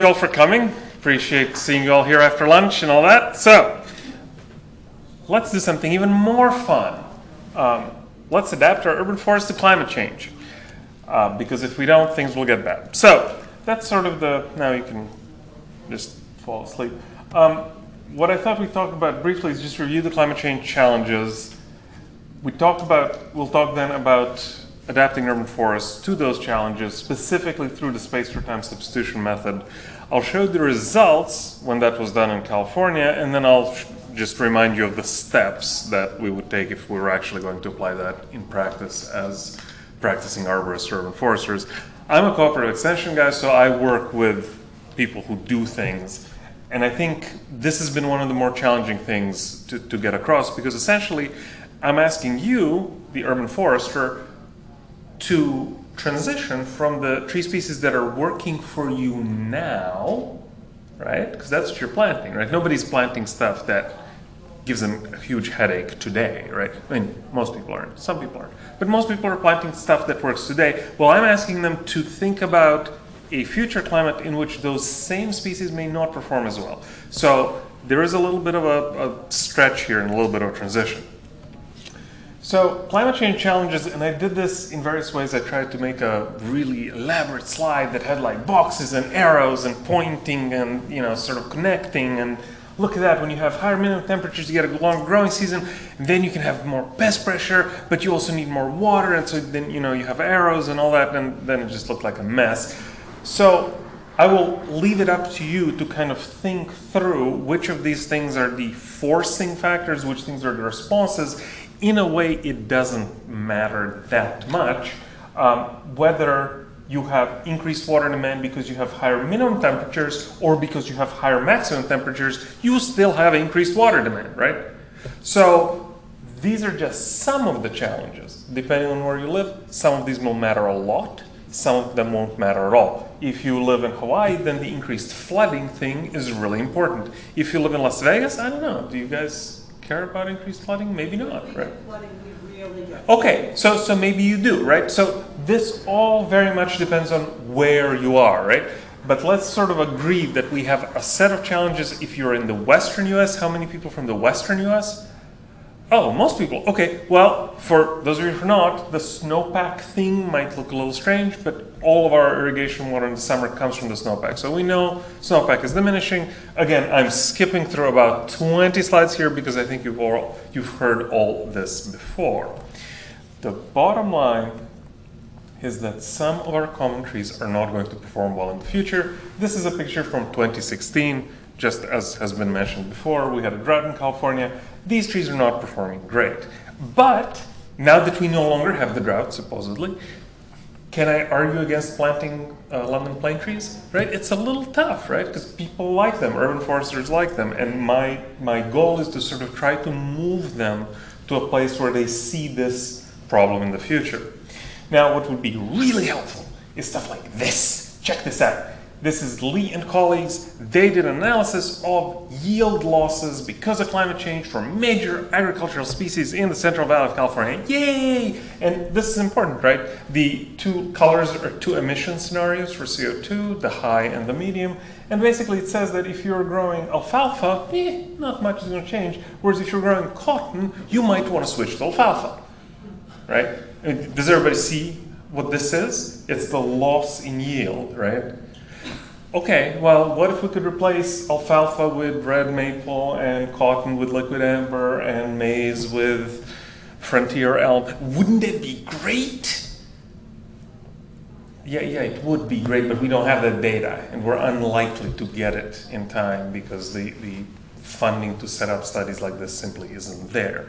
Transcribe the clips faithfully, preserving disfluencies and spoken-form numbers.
You all for coming. Appreciate seeing you all here after lunch and all that. So, let's do something even more fun. Um, let's adapt our urban forest to climate change. Uh, because if we don't, things will get bad. So, that's sort of the, now you can just fall asleep. Um, what I thought we'd talk about briefly is just review the climate change challenges. We talked about, we'll talk then about adapting urban forests to those challenges, specifically through the space for time substitution method. I'll show the results when that was done in California, and then I'll just remind you of the steps that we would take if we were actually going to apply that in practice as practicing arborists or urban foresters. I'm a cooperative extension guy, so I work with people who do things. And I think this has been one of the more challenging things to, to get across, because essentially I'm asking you, the urban forester, to transition from the tree species that are working for you now, right? Because that's what you're planting, right? Nobody's planting stuff that gives them a huge headache today, right? I mean, most people aren't. Some people aren't. But most people are planting stuff that works today. Well, I'm asking them to think about a future climate in which those same species may not perform as well. So there is a little bit of a, a stretch here and a little bit of a transition. So climate change challenges, and I did this in various ways. I tried to make a really elaborate slide that had like boxes and arrows and pointing and, you know, sort of connecting. And look at that, when you have higher minimum temperatures, you get a long growing season, and then you can have more pest pressure, but you also need more water, and so then, you know, you have arrows and all that, and then it just looked like a mess. So I will leave it up to you to kind of think through which of these things are the forcing factors, which things are the responses. In a way, it doesn't matter that much um, whether you have increased water demand because you have higher minimum temperatures or because you have higher maximum temperatures. You still have increased water demand, right? So these are just some of the challenges. Depending on where you live, some of these will matter a lot. Some of them won't matter at all. If you live in Hawaii, then the increased flooding thing is really important. If you live in Las Vegas, I don't know. Do you guys care about increased flooding? Maybe not, right? Flooding, we really do. Okay, so so maybe you do, right? So this all very much depends on where you are, right? But let's sort of agree that we have a set of challenges. If you're in the Western U S, how many people from the Western U S? Oh, most people. Okay, well, for those of you who are not, the snowpack thing might look a little strange, but all of our irrigation water in the summer comes from the snowpack. So we know snowpack is diminishing. Again, I'm skipping through about twenty slides here because I think you've all, you've heard all this before. The bottom line is that some of our common trees are not going to perform well in the future. This is a picture from twenty sixteen. Just as has been mentioned before, we had a drought in California. These trees are not performing great. But now that we no longer have the drought, supposedly, can I argue against planting uh, London plane trees? Right? It's a little tough, right? Because people like them, urban foresters like them, and my my goal is to sort of try to move them to a place where they see this problem in the future. Now, what would be really helpful is stuff like this. Check this out. This is Lee and colleagues. They did an analysis of yield losses because of climate change for major agricultural species in the Central Valley of California. Yay! And this is important, right? The two colors are two emission scenarios for C O two, the high and the medium. And basically it says that if you're growing alfalfa, eh, not much is going to change. Whereas if you're growing cotton, you might want to switch to alfalfa, right? I mean, does everybody see what this is? It's the loss in yield, right? Okay, well, what if we could replace alfalfa with red maple and cotton with liquid amber and maize with frontier elm? Wouldn't that be great? Yeah, yeah, it would be great, but we don't have that data, and we're unlikely to get it in time because the, the funding to set up studies like this simply isn't there.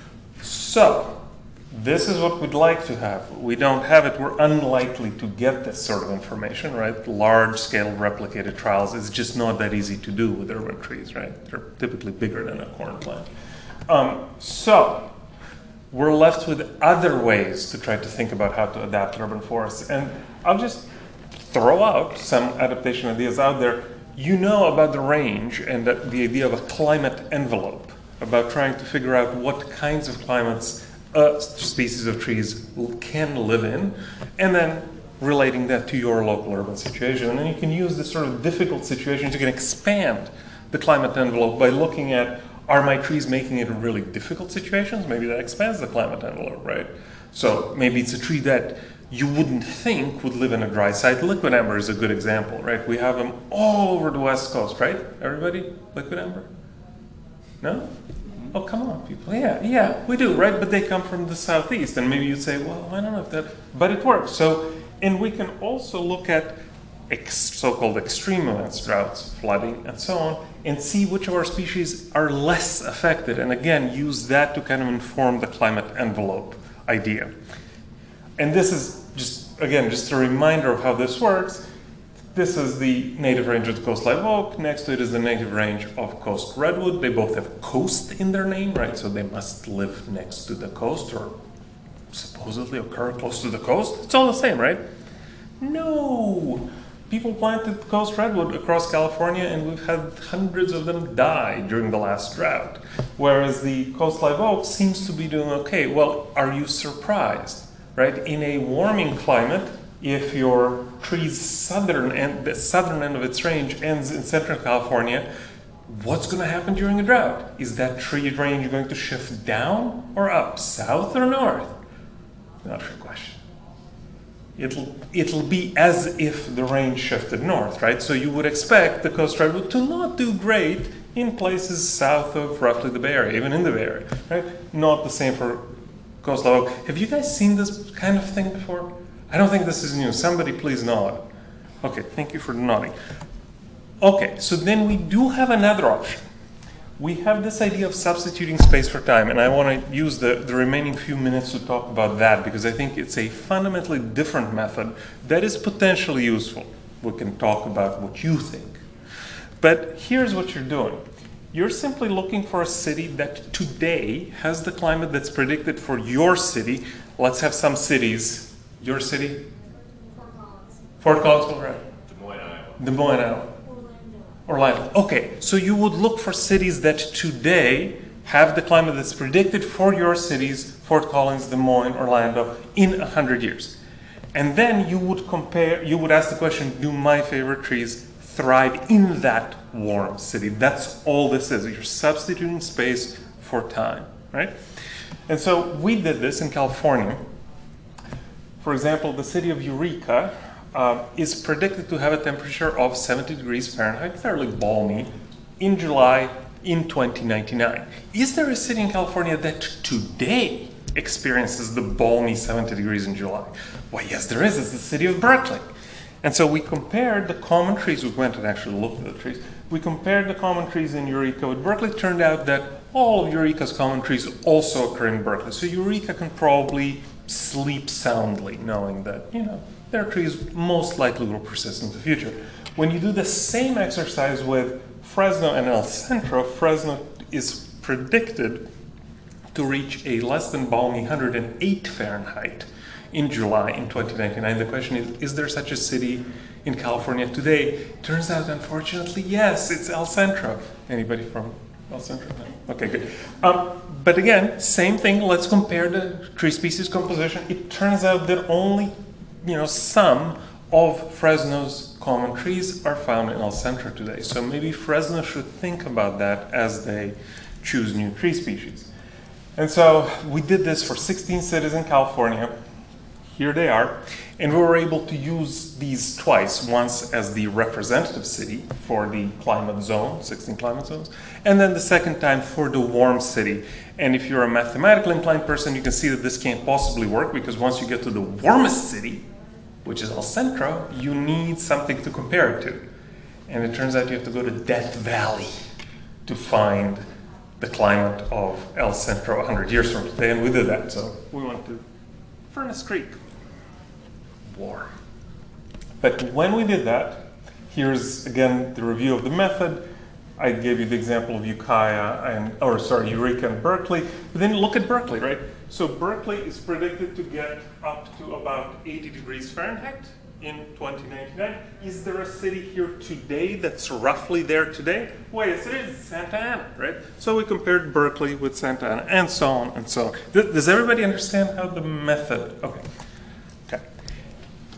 So, this is what we'd like to have. We don't have it. We're unlikely to get this sort of information, right? Large-scale replicated trials is just not that easy to do with urban trees, right? They're typically bigger than a corn plant. Um, so we're left with other ways to try to think about how to adapt urban forests. And I'll just throw out some adaptation ideas out there. You know about the range and the, the idea of a climate envelope, about trying to figure out what kinds of climates uh, species of trees can live in, and then relating that to your local urban situation. And then you can use this sort of difficult situations. You can expand the climate envelope by looking at, are my trees making it in really difficult situations? Maybe that expands the climate envelope, right? So maybe it's a tree that you wouldn't think would live in a dry site. Liquid amber is a good example, right? We have them all over the West Coast, right? Everybody? Liquid amber? No? Oh, come on, people. Yeah, yeah, we do, right? But they come from the Southeast. And maybe you'd say, well, I don't know if that, but it works. So, and we can also look at ex- so-called extreme events, droughts, flooding, and so on, and see which of our species are less affected. And again, use that to kind of inform the climate envelope idea. And this is just, again, just a reminder of how this works. This is the native range of the coast live oak. Next to it is the native range of coast redwood. They both have coast in their name, right? So they must live next to the coast or supposedly occur close to the coast. It's all the same, right? No. People planted coast redwood across California, and we've had hundreds of them die during the last drought. Whereas the coast live oak seems to be doing okay. Well, are you surprised? Right? In a warming climate, if your tree's southern end, the southern end of its range ends in Central California, what's going to happen during a drought? Is that tree range going to shift down or up, south or north? Not a trick question. It'll, it'll be as if the range shifted north, right? So you would expect the coast redwood to not do great in places south of roughly the Bay Area, even in the Bay Area, right? Not the same for coast live oak. Have you guys seen this kind of thing before? I don't think this is new. Somebody please nod. Okay, thank you for nodding. Okay, so then we do have another option. We have this idea of substituting space for time, and I want to use the, the remaining few minutes to talk about that because I think it's a fundamentally different method that is potentially useful. We can talk about what you think. But here's what you're doing. You're simply looking for a city that today has the climate that's predicted for your city. Let's have some cities. Your city? Fort Collins. Fort Collins, right? Des Moines, Iowa. Des Moines, Iowa. Orlando. Orlando. Okay, so you would look for cities that today have the climate that's predicted for your cities, Fort Collins, Des Moines, Orlando, in one hundred years. And then you would compare, you would ask the question, do my favorite trees thrive in that warm city? That's all this is. You're substituting space for time, right? And so we did this in California. For example, the city of Eureka uh, is predicted to have a temperature of seventy degrees Fahrenheit, fairly balmy, in July in twenty ninety-nine. Is there a city in California that today experiences the balmy seventy degrees in July? Why, yes, there is. It's the city of Berkeley. And so we compared the common trees. We went and actually looked at the trees. We compared the common trees in Eureka with Berkeley. It turned out that all of Eureka's common trees also occur in Berkeley. So Eureka can probably sleep soundly, knowing that, you know, their trees most likely will persist in the future. When you do the same exercise with Fresno and El Centro, Fresno is predicted to reach a less than balmy one hundred eight Fahrenheit in July in twenty ninety-nine. The question is, is there such a city in California today? Turns out, unfortunately, yes, it's El Centro. Anybody from El Centro? No? Okay, good. Um, but again, same thing. Let's compare the tree species composition. It turns out that only, you know, some of Fresno's common trees are found in El Centro today. So maybe Fresno should think about that as they choose new tree species. And so we did this for sixteen cities in California. Here they are. And we were able to use these twice, once as the representative city for the climate zone, sixteen climate zones, and then the second time for the warm city. And if you're a mathematically inclined person, you can see that this can't possibly work because once you get to the warmest city, which is El Centro, you need something to compare it to. And it turns out you have to go to Death Valley to find the climate of El Centro one hundred years from today, and we did that. So we went to Furnace Creek. Warm. But when we did that, here's again the review of the method. I gave you the example of Ukiah and, or sorry, Eureka and Berkeley. But then look at Berkeley, right? So Berkeley is predicted to get up to about eighty degrees Fahrenheit in twenty ninety-nine. Is there a city here today that's roughly there today? Well, yes, it is. Santa Ana, right? So we compared Berkeley with Santa Ana, and so on and so on. Does everybody understand how the method? Okay. Okay.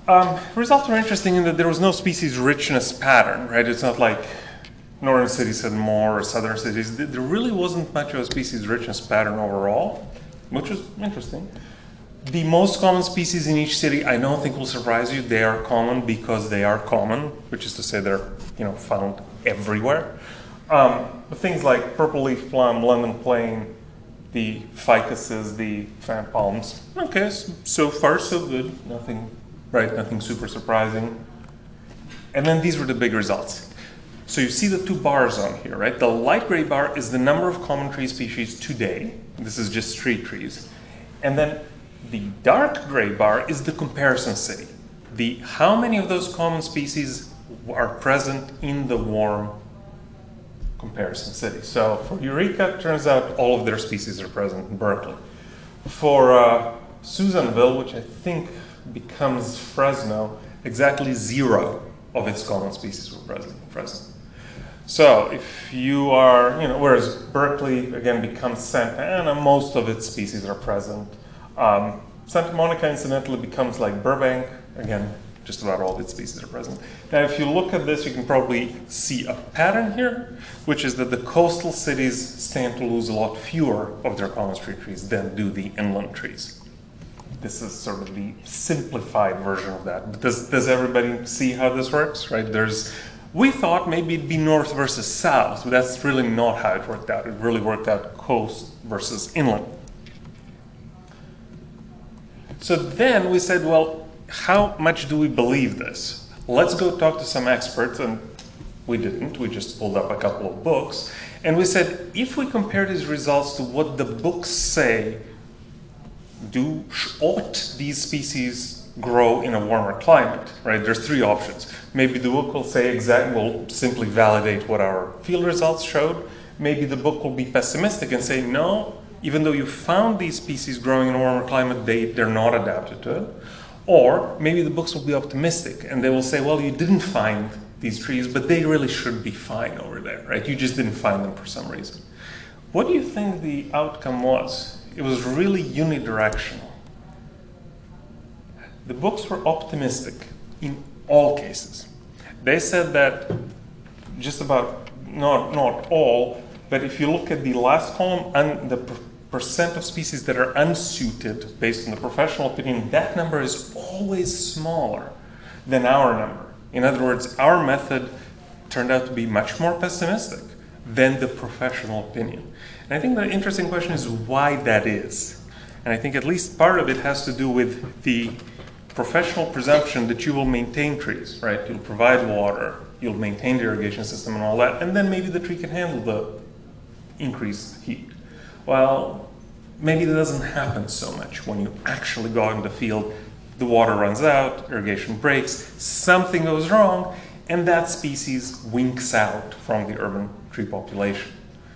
Um, results are interesting in that there was no species richness pattern, right? It's not like northern cities had more or southern cities. There really wasn't much of a species richness pattern overall, which was interesting. The most common species in each city, I don't think will surprise you. They are common because they are common, which is to say they're, you know, found everywhere. Um, but things like purple leaf plum, London plane, the ficuses, the fan palms. Okay, so far so good. Nothing, right? Nothing super surprising. And then these were the big results. So you see the two bars on here, right? The light gray bar is the number of common tree species today. This is just street trees. And then the dark gray bar is the comparison city. The how many of those common species are present in the warm comparison city. So for Eureka, it turns out all of their species are present in Berkeley. For uh, Susanville, which I think becomes Fresno, exactly zero of its common species were present in Fresno. So if you are, you know, whereas Berkeley, again, becomes Santa Ana, most of its species are present. Um, Santa Monica, incidentally, becomes like Burbank. Again, just about all of its species are present. Now, if you look at this, you can probably see a pattern here, which is that the coastal cities stand to lose a lot fewer of their common street trees than do the inland trees. This is sort of the simplified version of that. But does, does everybody see how this works, right? There's, we thought maybe it'd be north versus south, but that's really not how it worked out. It really worked out coast versus inland. So then we said, well, how much do we believe this? Let's go talk to some experts, and we didn't. We just pulled up a couple of books, and we said, if we compare these results to what the books say, do ought these species grow in a warmer climate, right? There's three options. Maybe the book will say exactly, will simply validate what our field results showed. Maybe the book will be pessimistic and say, no, even though you found these species growing in a warmer climate, they, they're not adapted to it. Or maybe the books will be optimistic and they will say, well, you didn't find these trees, but they really should be fine over there, right? You just didn't find them for some reason. What do you think the outcome was? It was really unidirectional. The books were optimistic in all cases. They said that just about, not, not all, but if you look at the last column and the per percent of species that are unsuited based on the professional opinion, that number is always smaller than our number. In other words, our method turned out to be much more pessimistic than the professional opinion. And I think the interesting question is why that is. And I think at least part of it has to do with the professional presumption that you will maintain trees, right? You'll provide water, you'll maintain the irrigation system and all that, and then maybe the tree can handle the increased heat. Well, maybe that doesn't happen so much when you actually go out in the field. The water runs out, irrigation breaks, something goes wrong, and that species winks out from the urban tree population.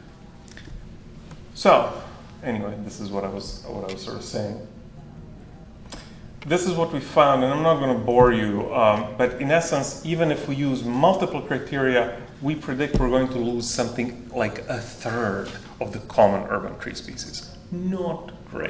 So, anyway, this is what I was what I was sort of saying. This is what we found, and I'm not going to bore you, um, but in essence, even if we use multiple criteria, we predict we're going to lose something like a third of the common urban tree species. Not great.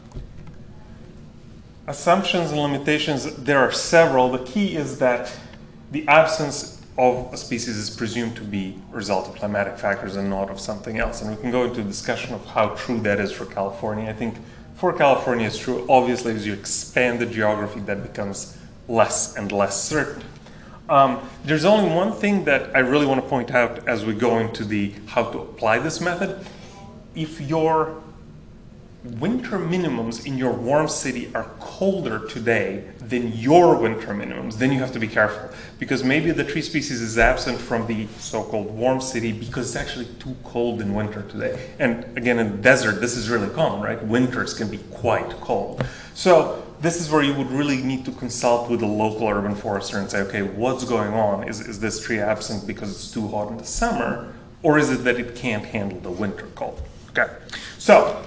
Assumptions and limitations, there are several. The key is that the absence of a species is presumed to be a result of climatic factors and not of something else. And we can go into a discussion of how true that is for California. I think for California it's true. Obviously, as you expand the geography, that becomes less and less certain. Um, there's only one thing that I really want to point out as we go into the how to apply this method. If your winter minimums in your warm city are colder today than your winter minimums, then you have to be careful, because maybe the tree species is absent from the so-called warm city because it's actually too cold in winter today. And again, in the desert, this is really common, right? Winters can be quite cold. So this is where you would really need to consult with a local urban forester and say, okay, what's going on? Is, is this tree absent because it's too hot in the summer, or is it that it can't handle the winter cold? Okay, so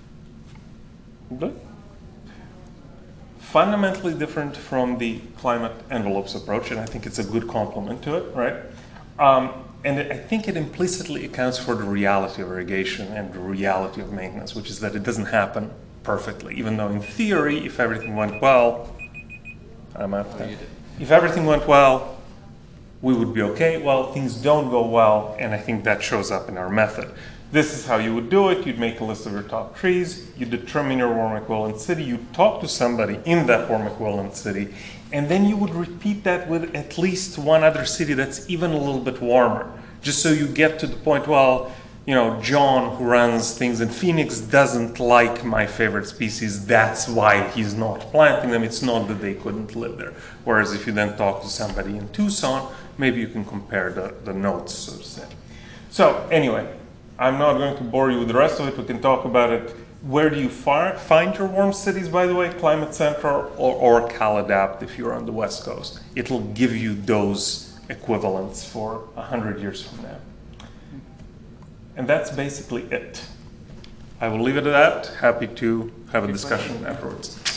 fundamentally different from the climate envelopes approach, and I think it's a good complement to it, right? Um, and it, I think it implicitly accounts for the reality of irrigation and the reality of maintenance, which is that it doesn't happen perfectly, even though in theory, if everything went well, I'm out of time. If everything went well, we would be okay. Well, things don't go well, and I think that shows up in our method. This is how you would do it. You'd make a list of your top trees, you determine your warm equivalent city, you talk to somebody in that warm equivalent city, and then you would repeat that with at least one other city that's even a little bit warmer, just so you get to the point, well, you know, John, who runs things in Phoenix, doesn't like my favorite species. That's why he's not planting them. It's not that they couldn't live there. Whereas if you then talk to somebody in Tucson, maybe you can compare the, the notes, so to say. So anyway, I'm not going to bore you with the rest of it. We can talk about it. Where do you fi- find your warm cities, by the way? Climate Central or, or CalAdapt if you're on the West Coast. It'll give you those equivalents for one hundred years from now. And that's basically it. I will leave it at that. Happy to have a discussion afterwards.